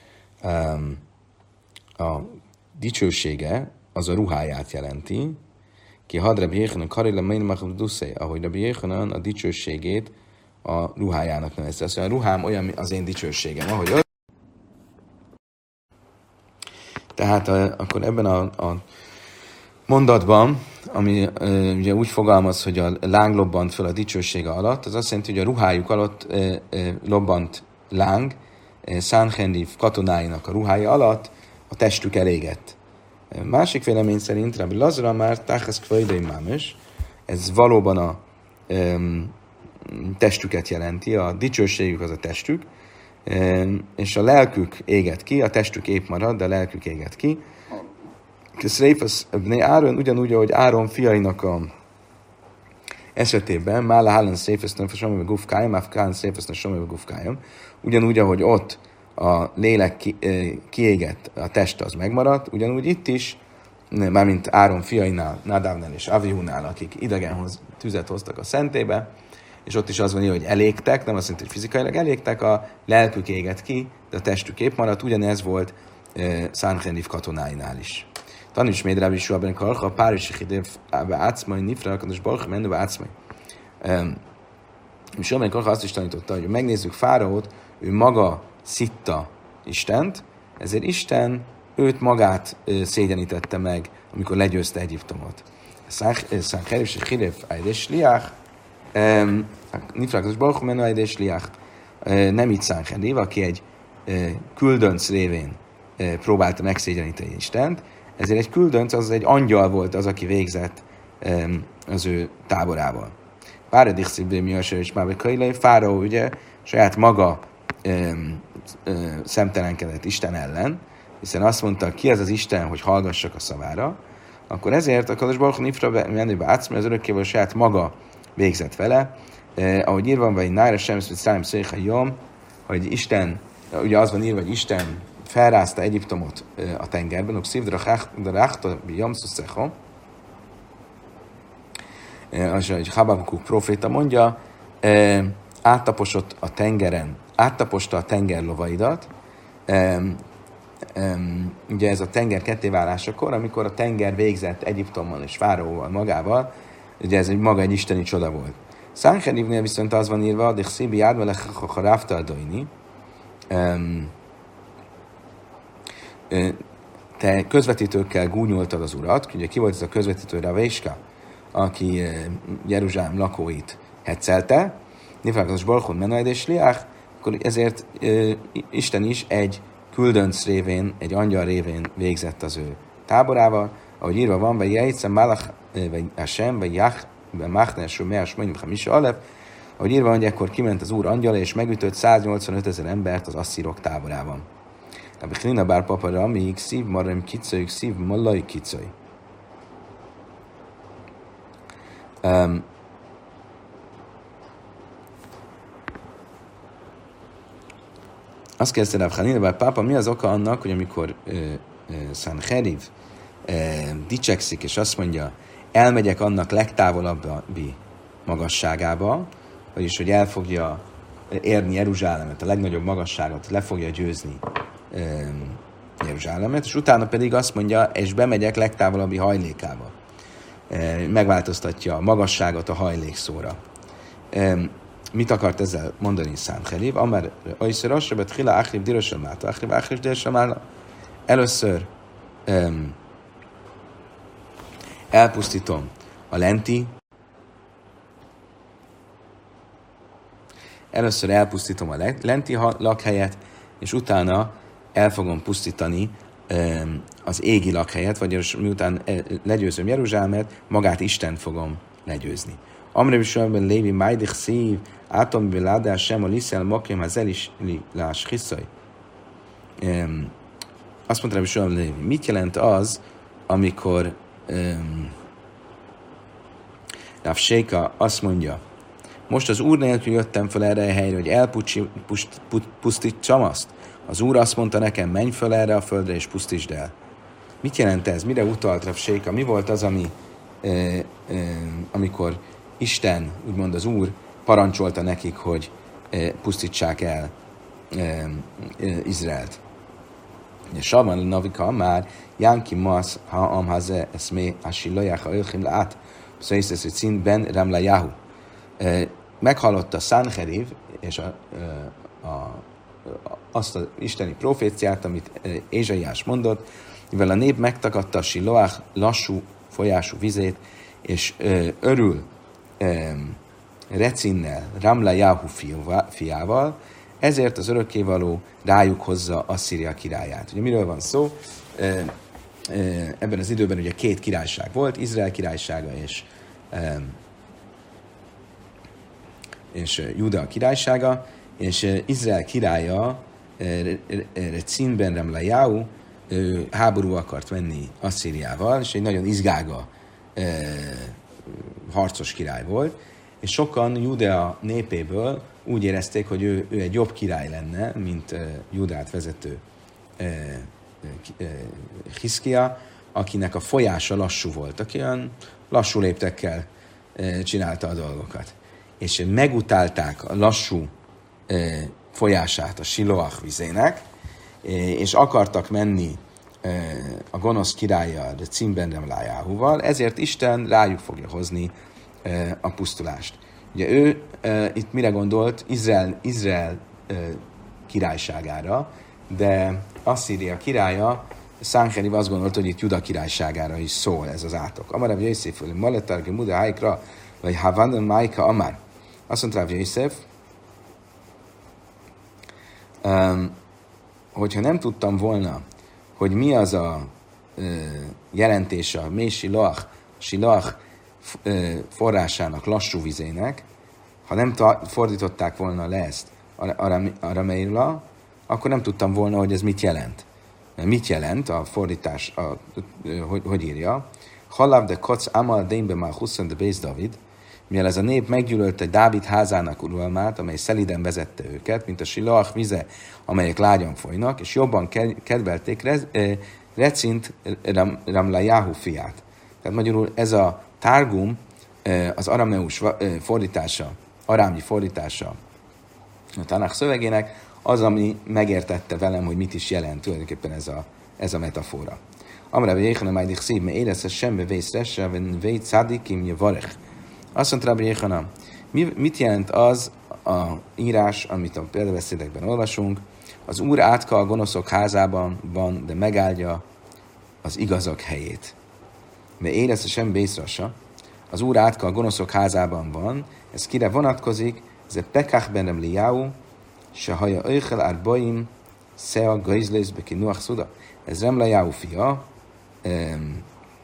A dicsősége az a ruháját jelenti. Ki had Rabbi Jéhanan karila mein machduszé, ahogy Rabbi Jéhanan a dicsőségét a ruhájának nevezte. Azt mondja, a ruhám olyan az én dicsőségem, ahogy az. Tehát akkor ebben a, a mondatban, ami ugye úgy fogalmaz, hogy a láng lobbant föl a dicsősége alatt, az azt jelenti, hogy a ruhájuk alatt lobbant láng, Sancheriv katonáinak a ruhája alatt a testük elégett. Másik vélemény szerint Rabbi Lazara már táhász kvaidai mámes, ez valóban a um, testüket jelenti, a dicsőségük az a testük, um, és a lelkük éget ki, a testük épp marad, de a lelkük éget ki. Szréfasz bné Áron, ugyanúgy, ahogy Áron fiainak a esetében, Mála Hállan Szréfasz Nefesom, meg Gufkájam, Afkán Szréfasz Nefesom, meg Gufkájam, ugyanúgy, ahogy ott a lélek ki, kiégett, a test az megmaradt, ugyanúgy itt is, mármint Áron fiainál, Nadávnál és Avihunál, akik idegenhoz tüzet hoztak a szentébe, és ott is az van, hogy elégtek, nem azt jelenti, hogy fizikailag elégtek, a lelkük égett ki, de a testük épp maradt, ugyanez volt uh, Sancheriv katonáinál is. Taníts még Rabbi Yeshua ben Karcha, Párizsi Hidev beátszmai, Nifra, Akados Baruch, Menő beátszmai. Yeshua ben Karcha azt is tanította, hogy megnézzük Fáraót, ő maga szitta Istent, ezért Isten őt magát szégyenítette meg, amikor legyőzte Egyiptomot. Sancheriv se Hidev Aides Liach, Nifra, Akados Baruch, Menő Aides Liach. Nem így Sancheriv, aki egy küldönc révén próbálta megszégyeníteni Istent, ezért egy küldönc, az egy angyal volt az, aki végzett um, az ő táborával. Páradik szívből mi és már Kailai, Fáraó ugye saját maga um, um, szemtelenkedett Isten ellen, hiszen azt mondta, ki az az Isten, hogy hallgassak a szavára, akkor ezért a Kadosh Baruch Nifra menőbe átszmai az örökkéval saját maga végzett vele, eh, ahogy írva van, vagy Nára sem szám széha jom, hogy Isten, ugye az van írva, hogy Isten felrázta Egyiptomot a tengerben, hogy szívdra ráchta jamszuszecho, és ahogy Habakuk proféta mondja, áttaposott a tengeren, áttaposta a tenger lovaidat, ugye ez a tenger kettéválásakor, amikor a tenger végzett Egyiptommal és Fáraóval magával, ugye ez egy maga egy isteni csoda volt. Sancherivnél viszont az van írva, de szíbi ádmelech ha ráfta adóini, te közvetítőkkel gúnyoltad az urat, ugye ki volt ez a közvetítő Ravéska, aki Jeruzsálem lakóit heccelte, Nifákatos Balchon Menaid és Liach, akkor ezért Isten is egy küldönc révén, egy angyal révén végzett az ő táborával, ahogy írva van, vagy Jejtsem Malach, vagy Hashem, vagy Jach, vagy Machnes, vagy Meas, mondjuk Hamisha Alef, ahogy írva van, hogy akkor kiment az úr angyala, és megütött száznyolcvanöt ezer embert az asszírok táborában. A Bechlina bár papara, amíg szív marem kicaj, szív malaj kicaj. Um, azt kérdezte Rav Chanina bár pápa, mi az oka annak, hogy amikor uh, uh, Sancheriv uh, dicsekszik, és azt mondja, elmegyek annak legtávolabbi magasságába, vagyis, hogy el fogja érni Jeruzsálemet, a legnagyobb magasságot, le fogja győzni Jeruzsálemet, és utána pedig azt mondja, és bemegyek legtávolabbi hajlékába. Megváltoztatja a magasságot a hajlékszóra. Mit akart ezzel mondani Sancheriv? Amár ajszor asrabet hila achrib dirosem máta, achrib achrib dirosem álla. Először um, elpusztítom a lenti, először elpusztítom a lenti lakhelyet, és utána el fogom pusztítani um, az égi lakhelyet, vagyis miután legyőzöm Jeruzsálemet, magát Istent fogom legyőzni. Amre Bishulben Lévi Májdich Szív, Átom Biládás sem a Liszel Makim, az el is lás hiszaj. Azt mondta Bishulben Lévi, mit jelent az, amikor um, Rav Séka azt mondja, most az Úr nélkül jöttem fel erre a helyre, hogy elpusztítsam azt. Az Úr azt mondta nekem, menj fel erre a földre és pusztítsd el. Mit jelent ez? Mire utalt Rav Séka? Mi volt az, ami, eh, eh, amikor Isten, úgymond az Úr, parancsolta nekik, hogy eh, pusztítsák el eh, eh, Izraelt? Salman Navika már Jánki Masz, ha amhaze eszmé asilajach a ölchim leát, szóval hogy színben Ramla Yahu. Meghallotta Sanheriv, és a, a, a, azt az isteni proféciát, amit Ézsaiás mondott, mivel a nép megtagadta a Siloach lassú folyású vizét, és ö, örül ö, Recinnel, Ramla Yahu fiával, ezért az örökkévaló rájuk hozza Asszíria királyát. Ugye miről van szó? Ö, ö, ebben az időben ugye két királyság volt, Izrael királysága és ö, és Júda királysága, és Izrael királya Recinben Ramlajáhu háború akart venni Asszíriával, és egy nagyon izgága harcos király volt, és sokan Júdea népéből úgy érezték, hogy ő, ő egy jobb király lenne, mint Júdát vezető Hiszkia, akinek a folyása lassú volt, aki olyan lassú léptekkel csinálta a dolgokat. És megutálták a lassú e, folyását a Siloach vizének, e, és akartak menni e, a gonosz királlyal, de Cimben Ramlájáhuval, ezért Isten rájuk fogja hozni e, a pusztulást. Ugye ő e, itt mire gondolt? Izrael, Izrael e, királyságára, de Asszíria királya, Sanheriv azt gondolt, hogy itt Juda királyságára is szól ez az átok. Amarav Jöjszéf, Maletarge Muda Haikra, vagy Havadan Májka Amár. Azt mondta Rav Jöjszéf, um, hogyha nem tudtam volna, hogy mi az a uh, jelentése a mély Siloach, Siloach uh, forrásának, lassú vizének, ha nem ta- fordították volna le ezt arameira, akkor nem tudtam volna, hogy ez mit jelent. Mit jelent a fordítás, a, a, hogy, hogy írja? Halav de koc amal dénbe már huszon de bész David, mivel ez a nép meggyűlölte Dávid házának uralmát, amely szeliden vezette őket, mint a Siloach vize, amelyek lágyan folynak, és jobban kedvelték Re, eh, Recint Ram, Ramlajáhu fiát. Tehát magyarul ez a Targum, eh, az arameus eh, fordítása, arámnyi fordítása a Tanakh szövegének, az, ami megértette velem, hogy mit is jelent tulajdonképpen ez a, ez a metafora. Amrába Jéhana Májdik Szív, mert érezze semmi vész resse, ven véd szádikim javarech. Azt mondta Rabbi Jéhana, mit jelent az a írás, amit a példabeszédekben olvasunk? Az Úr átka a gonoszok házában van, de megáldja az igazak helyét. Mert érezze semmi vész resse. Az Úr átka a gonoszok házában van, ez kire vonatkozik? Ez a pekach ben Ramlijáhu, se haja öjjel árbaim, szea gajzlész bekinuach szuda. Ez Ramlajáhu fia, um,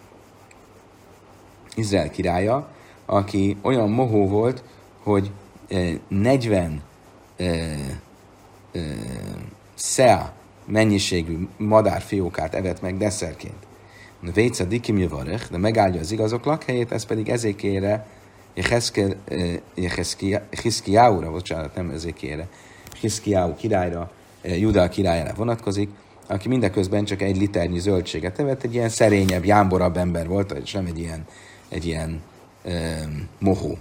Izrael királya, aki olyan mohó volt, hogy eh, negyven eh, eh, szea mennyiségű madárfiókát evett meg desszerként. A véca dikim javarech, de megáldja az igazok lakhelyét, ez pedig ezékére, Hiszkiáúra, bocsánat, nem ezékére, Hiszkiáú királyra, Júda királyára vonatkozik, aki mindeközben csak egy liternyi zöldséget evett, egy ilyen szerényebb, jámborabb ember volt, és nem egy ilyen, egy ilyen um, mohó.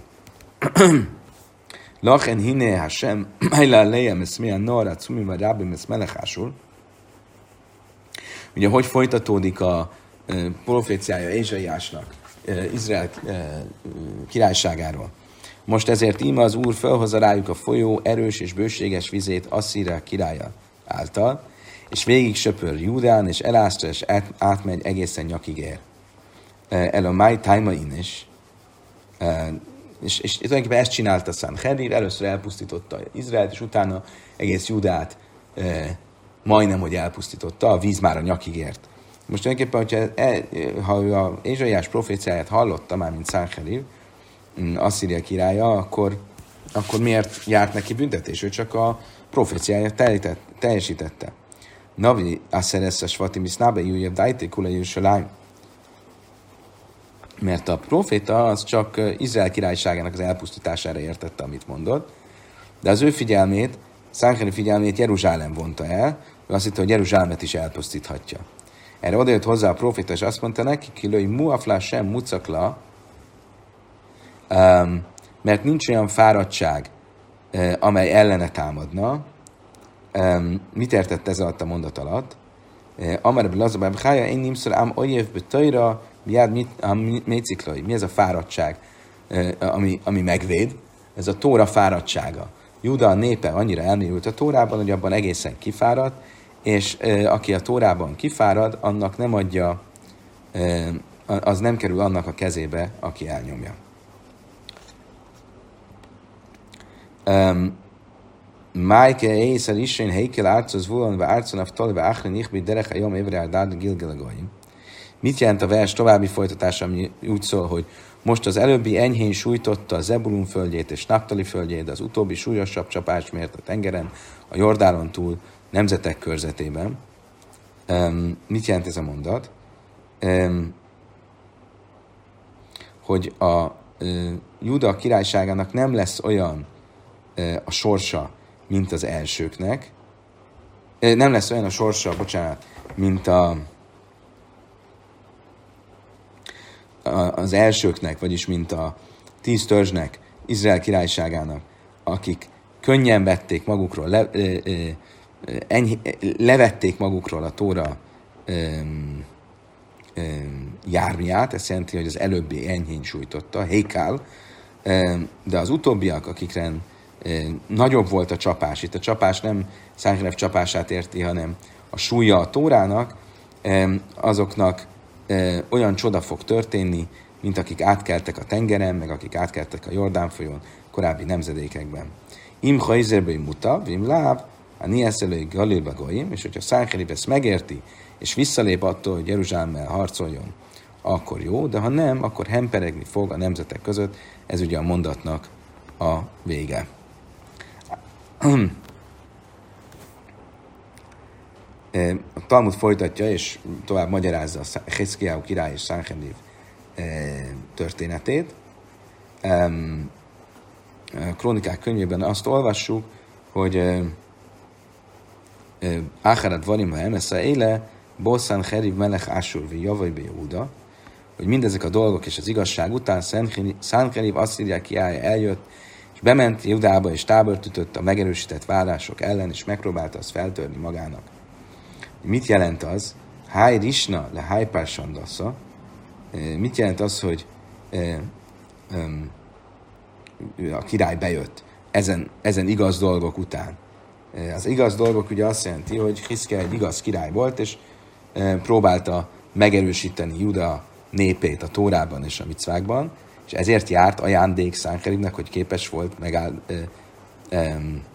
Lachen hiné Hashem, Májlá lejem, ez milyen narra, cumi vagy rábim, ez melehásul. Ugye, hogy folytatódik a uh, proféciája Ézsaiásnak, uh, Izrael uh, királyságáról. Most ezért íme az Úr felhozza rájuk a folyó erős és bőséges vizét Asszíria királya által, és végig söpör Júdán, és elászta, és át, átmegy egészen nyakig ér. El a máj tájmain is. És, és tulajdonképpen ezt csinálta Sanheriv, először elpusztította Izraelt, és utána egész Júdát e, majdnem, hogy elpusztította, a víz már a nyakig ért. Most tulajdonképpen, hogyha e, ha ő a Ézsaiás proféciáját hallotta már, mint Sanheriv, Asszíria királya, akkor, akkor miért járt neki büntetés? Ő csak a proféciáját teljesítette. Navi aszeresz a svatimis nábe jújjebb dájté kula Jeruzsálem. Mert a proféta az csak Izrael királyságának az elpusztítására értette, amit mondott, de az ő figyelmét, Száncherib figyelmét Jeruzsálem vonta el, ő azt hitte, hogy Jeruzsálemet is elpusztíthatja. Erre odajött hozzá a proféta, és azt mondta neki, kilői muaflá sem mucakla, um, mert nincs olyan fáradtság, uh, amely ellene támadna. Um, mit értett ez alatt a mondat alatt? Amarabbi lazabább hája, én nimszor ám olyévbe tajra, miád méciklai. Mi ez a fáradtság, uh, ami, ami megvéd? Ez a Tóra fáradtsága. Júda a népe annyira elmélyült a Tórában, hogy abban egészen kifáradt, és uh, aki a Tórában kifárad, annak nem adja, uh, az nem kerül annak a kezébe, aki elnyomja. Um, Májke éjszer isén heikel árcoz vulon, ve árcon aftali, ve achrin ichbi derech a jom évre áldárd gilgelegaim. Mit jelent a vers további folytatása, ami úgy szól, hogy most az előbbi enyhén sújtotta a Zebulun földjét és Naptali földjét, az utóbbi súlyosabb csapás mért a tengeren, a Jordánon túl, nemzetek körzetében. Um, mit jelent ez a mondat? Um, hogy a uh, Júda királyságának nem lesz olyan uh, a sorsa, mint az elsőknek. Uh, nem lesz olyan a sorsa, bocsánat, mint a, a, az elsőknek, vagyis mint a tíz törzsnek, Izrael királyságának, akik könnyen vették magukról, le, uh, uh, Enyh, levették magukról a Tóra um, um, jármiát, ez jelenti, hogy az előbbi enyhén sújtotta, hékál, um, de az utóbbiak, akikre um, nagyobb volt a csapás, itt a csapás nem Száncherib csapását érti, hanem a súlya a Tórának, um, azoknak um, olyan csoda fog történni, mint akik átkeltek a tengeren, meg akik átkeltek a Jordán folyón korábbi nemzedékekben. Im hajzerbei muta, vim láb, a nieszelői Galilba goyim, és hogyha Száncherib ezt megérti, és visszalép attól, hogy Jeruzsálemmel harcoljon, akkor jó, de ha nem, akkor hemperegni fog a nemzetek között. Ez ugye a mondatnak a vége. A Talmud folytatja, és tovább magyarázza a Hizkijáhu király és Száncherib történetét. A Krónikák könyvében azt olvassuk, hogy Áharat varim ha emesza éle, Bosszán Herib melech Ásur vi javajbe Jehúda, hogy mindezek a dolgok és az igazság után Száncherib Asszíria királya eljött, és bement Judába és tábort ütött a megerősített várások ellen, és megpróbálta azt feltörni magának. Mit jelent az? Háj risna le háj pársandasza. Mit jelent az, hogy a király bejött ezen, ezen igaz dolgok után? Az igaz dolgok ugye azt jelenti, hogy Hizkija egy igaz király volt, és próbálta megerősíteni Júda népét a Tórában és a micvákban, és ezért járt ajándék Száncheribnek, hogy képes volt megáll, ö, ö,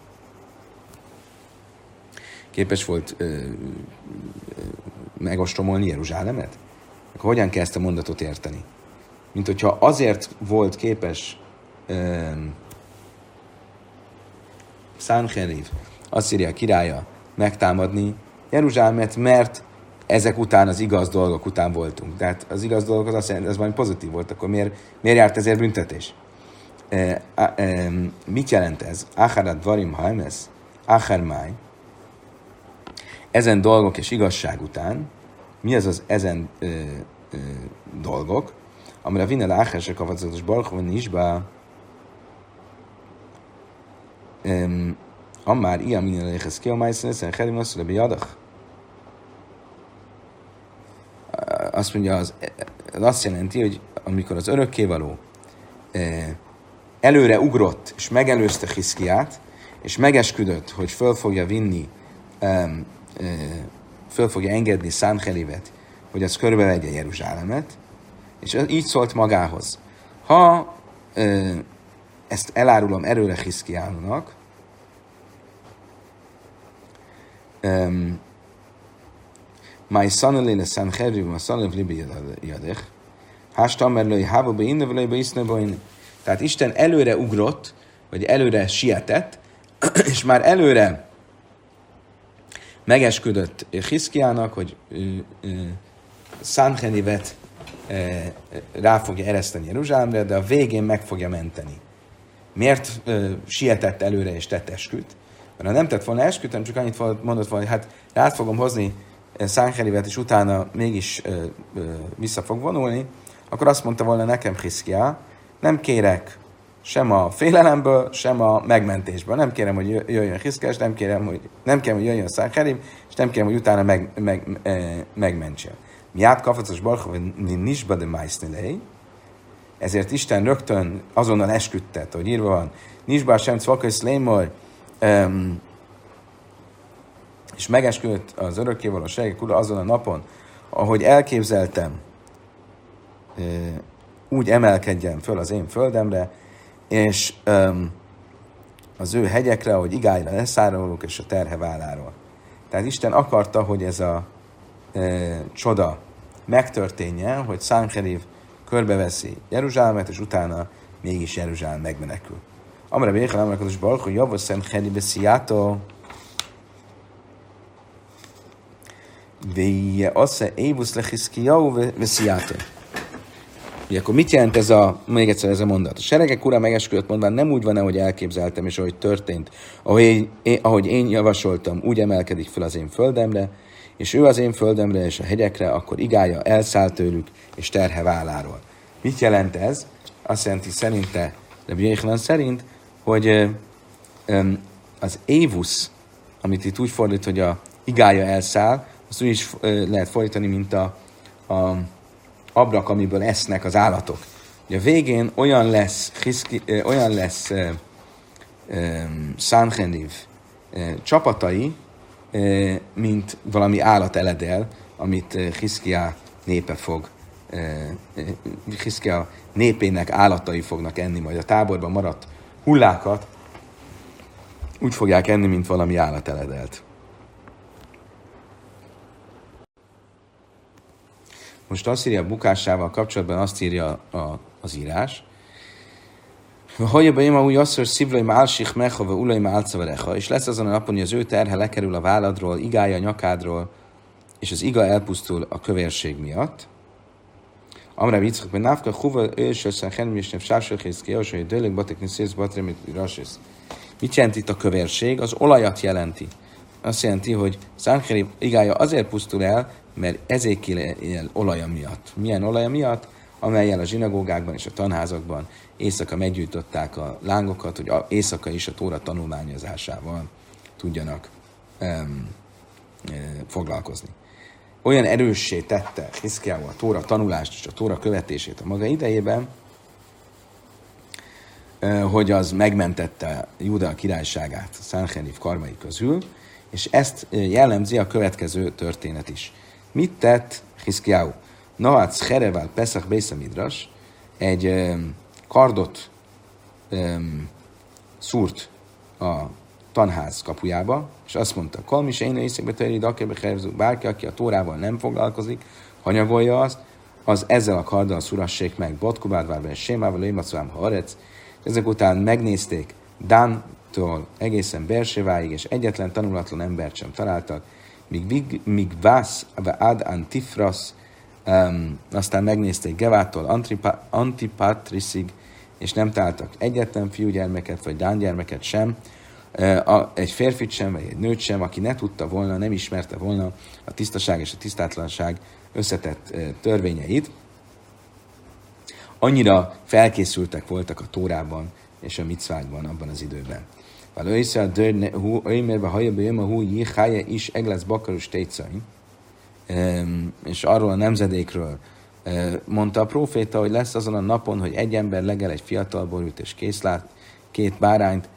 képes volt ö, ö, megostromolni Jeruzsálemet? Akkor hogyan kell ezt a mondatot érteni? Mint hogyha azért volt képes ö, Száncherib, Asszíria királya megtámadni Jeruzsálemet, mert ezek után, az igaz dolgok után voltunk. Tehát az igaz dolgok az azt jelenti, ez valami pozitív volt, akkor miért, miért járt ezért büntetés? E, e, mit jelent ez? Áharat varim haimesz, áharmáj. Ezen dolgok és igazság után, mi az az ezen ö, ö, dolgok, amire vinnel áhásra kavazatos barkon isba, Ammár ilyen minden léhez ki, amely színesen Herim azt mondja, jadach. Azt mondja, az, az azt jelenti, hogy amikor az örökkévaló előre ugrott, és megelőzte Hizkiját, és megesküdött, hogy föl fogja vinni, föl fogja engedni Száncheribet, hogy az körbevegye Jeruzsálemet, és így szólt magához. Ha ezt elárulom előre Hizkijának, Máj szanelé Száncherib, ma szanelé libi jadech, hástamer lőj hába be inne, völőj be iszne bajni. Tehát Isten előre ugrott, vagy előre sietett, és már előre megesküdött Hiszkiának, hogy Sancherivet rá fogja ereszteni Jeruzsálemre, de a végén meg fogja menteni. Miért ö, sietett előre és tett esküt? Mert ha nem tett volna esküt, hanem csak annyit mondott volna, hogy hát rá fogom hozni Sancherivet, és utána mégis ö, ö, vissza fog vonulni, akkor azt mondta volna nekem Hiszkiá, nem kérek sem a félelemből, sem a megmentésből. Nem kérem, hogy jöjjön Hiszkiá, és nem kérem, hogy, nem kérem, hogy jöjjön Sancheriv, és nem kérem, hogy utána meg, meg, meg, megmentsen. Mi átkafacos barcha, hogy nisba de májsznilei, ezért Isten rögtön azonnal esküdtet, hogy írva van, nisba sem cvakai szlémor, um, és megesküdött az örökkévaló segek ura azon a napon, ahogy elképzeltem, uh, úgy emelkedjen föl az én földemre, és um, az ő hegyekre, hogy igáira leszárolok, és a terhe válláról. Tehát Isten akarta, hogy ez a uh, csoda megtörténjen, hogy Sancheriv körbeveszi Jeruzsálemet, és utána mégis Jeruzsálem megmenekül. Amra béhel, amra kadosh baruch hu, javos Sancheriv beszijátó, véje asze évusz le Hiszkiyahu beszijátó. Ugye akkor mit jelent ez a, még egyszer ez a mondat? A seregek ura megesküdött mondván nem úgy van, ahogy elképzeltem, és ahogy történt, ahogy én, ahogy én javasoltam, úgy emelkedik fel az én földemre, és ő az én földemre és a hegyekre, akkor igája elszáll tőlük, és terhe válláról. Mit jelent ez? Azt jelenti szerinte, Rabbi Yochanan szerint, hogy az évusz, amit itt úgy fordít, hogy a igája elszáll, azt úgy is lehet fordítani, mint a, a abrak, amiből esznek az állatok. Ugye a végén olyan lesz, hiszki, olyan lesz uh, um, Sancheriv uh, csapatai, uh, mint valami állateledel, amit uh, Hiszkiá népe fog, uh, Hiszkiá népének állatai fognak enni, majd a táborban maradt hullákat úgy fogják enni, mint valami állateledelt. Most azt írja a bukásával kapcsolatban, azt írja a, az írás. Hajjaba úgy asszor szívlai málsich mechave ulai málcavarecha, és lesz azon a napon, hogy az ő terhe lekerül a válladról, igája a nyakádról, és az iga elpusztul a kövérség miatt. Amra viccak, mert návka huva őső Sancheriv és nem sársőkész ki, hogy dőlök batek niszész batremit rasész. Mit jelent itt a kövérség? Az olajat jelenti. Azt jelenti, hogy Sancheriv igája azért pusztul el, mert Ezékiel olaja miatt. Milyen olaja miatt? Amellyel a zsinagógákban és a tanházakban éjszaka meggyújtották a lángokat, hogy éjszaka is a Tóra tanulmányozásával tudjanak um, e, foglalkozni. Olyan erőssé tette Hiszkiyahu a Tóra tanulást és a Tóra követését a maga idejében, e, hogy az megmentette Júda királyságát a Sancheriv karmai közül, és ezt jellemzi a következő történet is. Mit tett Hiszkiyahu? Nahatz Cherevel Pesach Beis Hamidras, egy um, kardot um, szúrt a tanház kapujába, és azt mondta, Kalmi se én északbe törjéd, akérbe Cherevzú, bárki, aki a Tórával nem foglalkozik, hanyagolja azt, az ezzel a karddal szurassék meg, Botkubádvárban és Sémával, Lémacvám, Harec, ezek után megnézték Dántól egészen Berséváig, és egyetlen tanulatlan embert sem találtak, míg, míg Vász, Ad Antifrasz, um, aztán megnézték Gevától Antipa, Antipatriszig, és nem találtak egyetlen fiúgyermeket, vagy dángyermeket sem, uh, egy férfit sem, vagy egy nőt sem, aki ne tudta volna, nem ismerte volna a tisztaság és a tisztátlanság összetett uh, törvényeit. Annyira felkészültek voltak a Tórában és a micvákban abban az időben. Valójában a dörne, hú, öjmérbe hajabba jöjjön a hú, jíhája is eglesz bakarus tétszai. És arról a nemzedékről mondta a próféta, hogy lesz azon a napon, hogy egy ember legel egy fiatal borút és készlát, két bárányt,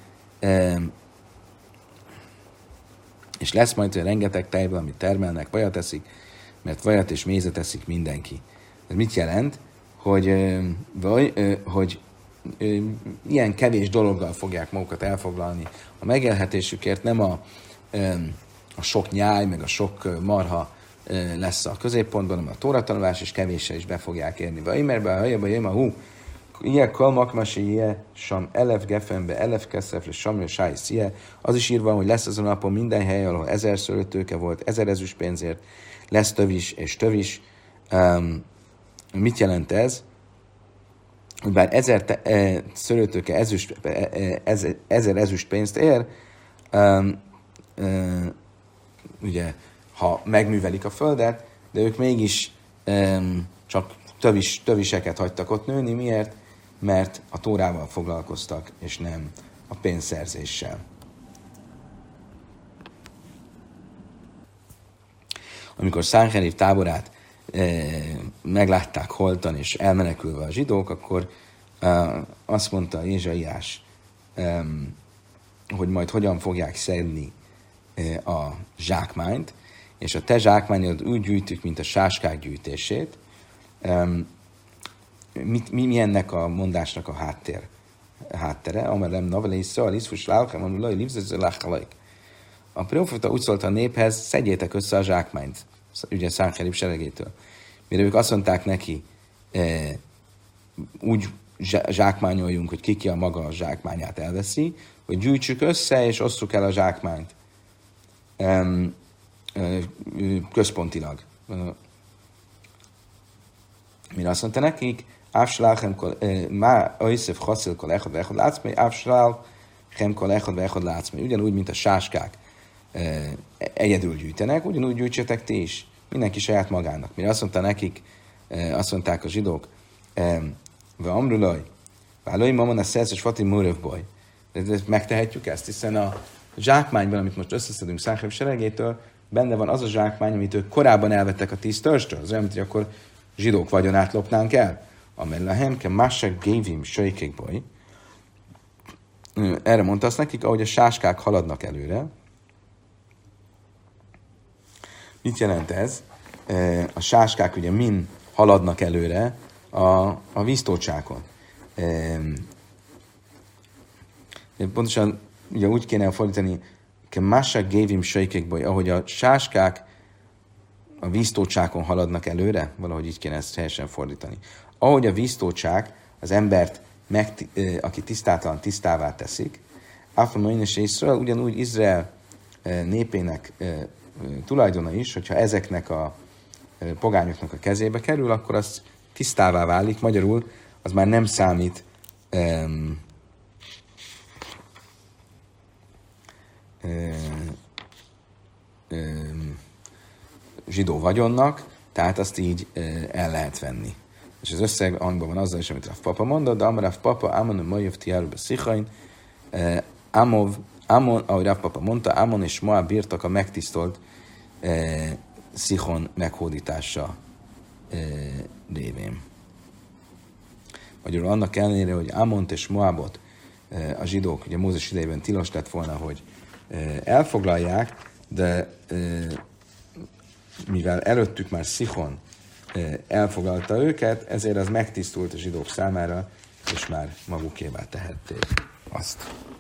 és lesz majd, hogy rengeteg tejből, amit termelnek, vajat eszik, mert vajat és mézet eszik mindenki. Ez mit jelent? Hogy, vagy, hogy ilyen kevés dologgal fogják magukat elfoglalni a megélhetésükért, nem a, a sok nyáj, meg a sok marha lesz a középpontban, hanem a tóratanulás, és kevéssel is be fogják érni. Vajmerbe, hajjaba, jöjjön a hú, ilyen kalmakmasi ilyen, sam elef gefenbe, elef keszefre, sam sáj szie. Az is írva, hogy lesz azon a napon minden hely, ahol ezer szőlőtőke volt, ezer ezüst pénzért, lesz tövis és tövis. Um, mit jelent ez? Bár ezer te, e, szőlőtőke ezüst, e, ez, ezer ezüst pénzt ér, um, e, ugye, ha megművelik a földet, de ők mégis um, csak tövis, töviseket hagytak ott nőni. Miért? Mert a Tórával foglalkoztak, és nem a pénzszerzéssel. Amikor Szánherib táborát e, meglátták holtan és elmenekülve a zsidók, akkor e, azt mondta Ézsaiás, e, hogy majd hogyan fogják szedni e, a zsákmányt, és a te zsákmányod úgy gyűjtük, mint a sáskák gyűjtését. E, mit, mi, mi ennek a mondásnak a háttér, háttere? Amelem navele Iszrael, Iszfus lálkem, amulaj, livzező láchalajk. A proféta úgy szólt a néphez, szedjétek össze a zsákmányt, ugye Szánherib seregétől. Mire ők azt mondták neki, e, úgy zsákmányoljunk, hogy ki ki a maga a zsákmányát elveszi, hogy gyűjtsük össze és osszuk el a zsákmányt e, e, központilag. Mire azt mondta nekik, Ávsláchem má Oiszef Haszil kol echad vechad látszmai, Ávsláchem kol echad vechad látszmai. Ugyanúgy, mint a sáskák e, egyedül gyűjtenek, ugyanúgy gyűjtsetek ti is. Mindenki saját magának. Mire azt mondta nekik, e, azt mondták a zsidók, ve amrulaj, vállalj mamon a szerzes fati murövbaj. De megtehetjük ezt, hiszen a zsákmányban, amit most összeszedünk Szánherib seregétől, benne van az a zsákmány, amit ők korábban elvettek a tíz törstől. Az olyan, hogy akkor zsidók vagyonát lopnánk el. Amellehem ke másság gévim söjkékbaj. Erre mondta azt nekik, ahogy a sáskák haladnak előre. Mit jelent ez? A sáskák ugye mind haladnak előre a, a víztócsákon. Pontosan ugye úgy kéne fordítani, ke másság gévim söjkékbaj, ahogy a sáskák a víztócsákon haladnak előre, valahogy így kéne ezt helyesen fordítani. Ahogy a víztócsák az embert, meg, aki tisztátalan, tisztává teszik, Áframain és Iszrael, ugyanúgy Izrael népének tulajdona is, hogyha ezeknek a pogányoknak a kezébe kerül, akkor az tisztává válik, magyarul az már nem számít um, um, um, zsidó vagyonnak, tehát azt így uh, el lehet venni. És az összeg angolban van azzal is, amit Rav Papa mondott, de Amar Rav Papa, Amon a Majöv Tiáruba Szichain, Amov, Amon, ahogy Rav Papa mondta, Amon és Moab birtok a megtisztolt uh, Szichon meghódítása uh, révén. Magyarul annak ellenére, hogy Amont és Moabot uh, a zsidók, ugye Mózes idejében tilos lett volna, hogy uh, elfoglalják, de uh, mivel előttük már Szichon elfoglalta őket, ezért az megtisztult a zsidók számára, és már magukévá tehették azt.